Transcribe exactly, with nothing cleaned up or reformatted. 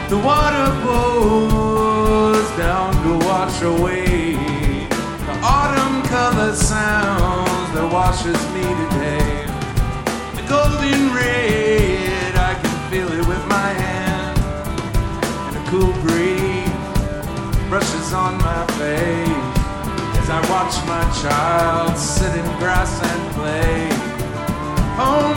The water pours down to wash away the autumn color sounds that washes me today. The golden red, I can feel it with my hand, and a cool breeze brushes on my face as I watch my child sit in grass and play. Home